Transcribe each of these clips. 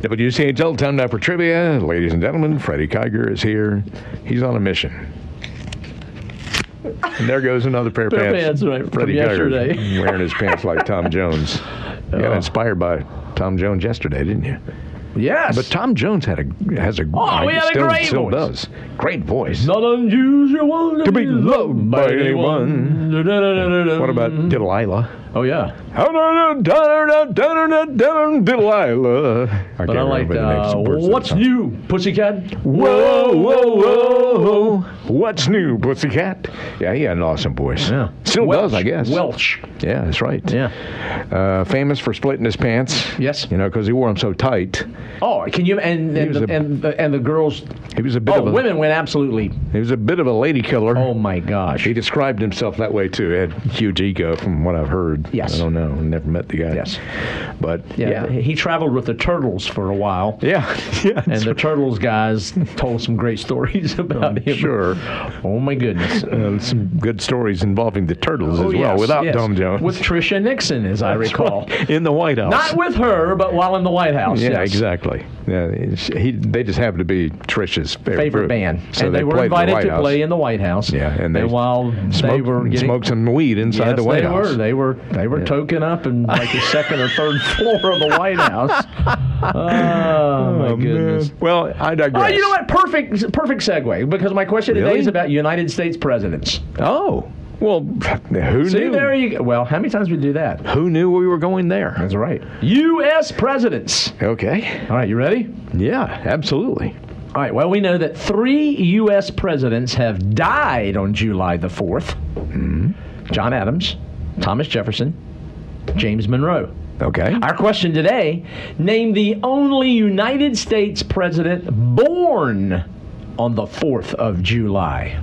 WCHL, time now for trivia. Ladies and gentlemen, Freddie Kiger is here. He's on a mission. And there goes another pair of pants. Right, Freddie Kiger wearing his pants like Tom Jones. You got inspired by Tom Jones yesterday, didn't you? Yes. But Tom Jones has a we had a great still voice. Does. Great voice. Not unusual To be loved by anyone. What about Delilah? Oh, yeah. Delilah. But I like What's New, Pussycat? Whoa, whoa, whoa. What's new, Pussycat? Yeah, he had an awesome voice. Yeah. Still Welch. does, I guess. Welch. Yeah, that's right. Yeah. Famous for splitting his pants. Yes. You know, because he wore them so tight. Oh, can you, and the girls, He was a bit of a women went absolutely, He was a bit of a lady killer. oh my gosh. He described himself that way too. He had huge ego, from what I've heard. Yes. I don't know. I never met the guy. Yes. But Yeah, he traveled with the Turtles for a while. Yeah. Yeah. And the Turtles guys told some great stories about him. Sure. Oh, my goodness. Some good stories involving the Turtles as well, without Tom Jones. With Tricia Nixon, as I recall. Right. In the White House. Not with her, but while in the White House. Yeah, yes. Exactly. Yeah, they just happened to be Tricia's favorite band. So and they were invited to play in the White House. Yeah, and while they were getting smoked some weed inside the White House. They were token up in like the second or third floor of the White House. Oh, my goodness. Man. Well, I digress. Oh, you know what? Perfect segue, because my question today is about United States presidents. Oh. Well, who See, knew? there you go. Well, how many times did we do that? Who knew we were going there? That's right. U.S. presidents. Okay. All right, you ready? Yeah, absolutely. All right, well, we know that 3 U.S. presidents have died on July the 4th. Mm-hmm. John Adams, Thomas Jefferson, James Monroe. Okay. Our question today, name the only United States president born on the 4th of July.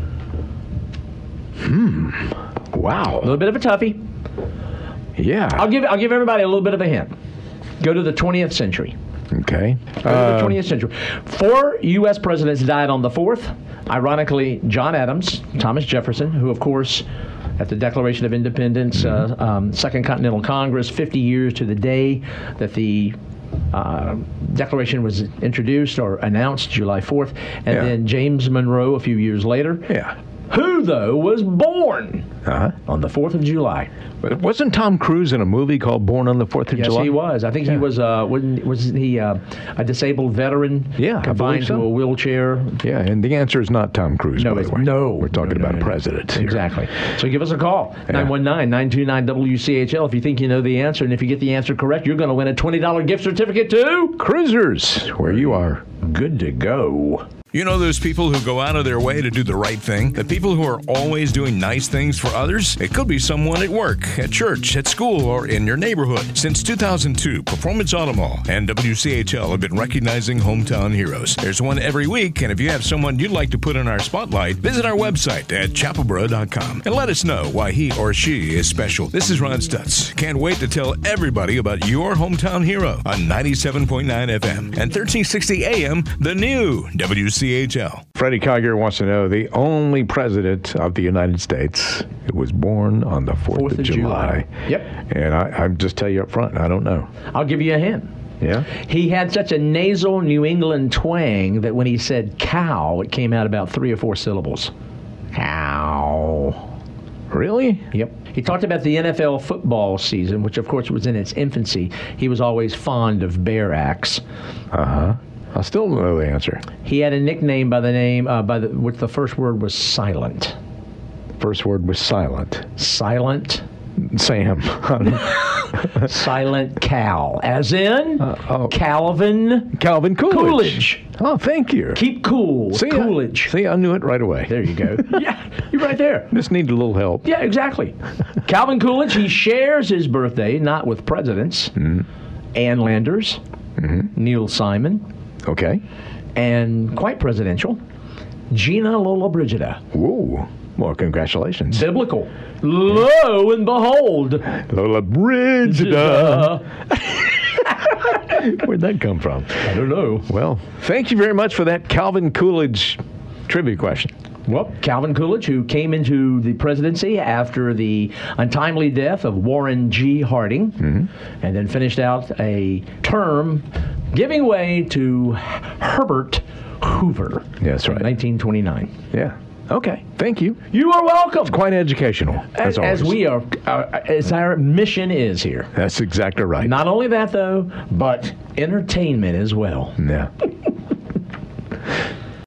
Wow. A little bit of a toughie. Yeah. I'll give everybody a little bit of a hint. Go to the 20th century. Okay. Go to the 20th century. 4 U.S. presidents died on the 4th. Ironically, John Adams, Thomas Jefferson, who, of course, at the Declaration of Independence, Second Continental Congress, 50 years to the day that the Declaration was introduced or announced, July 4th. And then James Monroe a few years later. Yeah. Who, though, was born on the 4th of July. But wasn't Tom Cruise in a movie called Born on the 4th of July? Yes, he was. I think he was, wasn't he a disabled veteran? Yeah, confined to a wheelchair? Yeah, and the answer is not Tom Cruise, by the way. No. We're talking about a president here. Exactly. So give us a call, 919-929-WCHL if you think you know the answer. And if you get the answer correct, you're going to win a $20 gift certificate to Cruisers, where you are good to go. You know those people who go out of their way to do the right thing? The people who are always doing nice things for others? It could be someone at work, at church, at school, or in your neighborhood. Since 2002, Performance Auto Mall and WCHL have been recognizing hometown heroes. There's one every week, and if you have someone you'd like to put in our spotlight, visit our website at chapelboro.com and let us know why he or she is special. This is Ron Stutz. Can't wait to tell everybody about your hometown hero on 97.9 FM and 1360 AM, the new WCHL. Freddie Kiger wants to know the only president of the United States who was born on the 4th of July. Yep. And I just tell you up front, I don't know. I'll give you a hint. Yeah? He had such a nasal New England twang that when he said cow, it came out about 3 or 4 syllables. Cow. Really? Yep. He talked about the NFL football season, which of course was in its infancy. He was always fond of Bear Axe. Uh-huh. I still don't know the answer. He had a nickname by the name, which the first word was silent. First word was silent. Silent? Sam. Silent Cal. As in Calvin Coolidge. Oh, thank you. Keep cool. See, Coolidge. I knew it right away. There you go. Yeah, you're right there. Just needed a little help. Yeah, exactly. Calvin Coolidge, he shares his birthday not with presidents. Ann Landers, Neil Simon. Okay. And quite presidential, Gina Lollobrigida. Whoa. Well, congratulations. Biblical. Lo and behold. Lollobrigida. Where'd that come from? I don't know. Well, thank you very much for that Calvin Coolidge trivia question. Well, Calvin Coolidge, who came into the presidency after the untimely death of Warren G. Harding, and then finished out a term giving way to Herbert Hoover. That's right. In 1929. Yeah. Okay. Thank you. You are welcome. Quite educational, as always. As we are, as our mission is here. That's exactly right. Not only that, though, but entertainment as well. Yeah.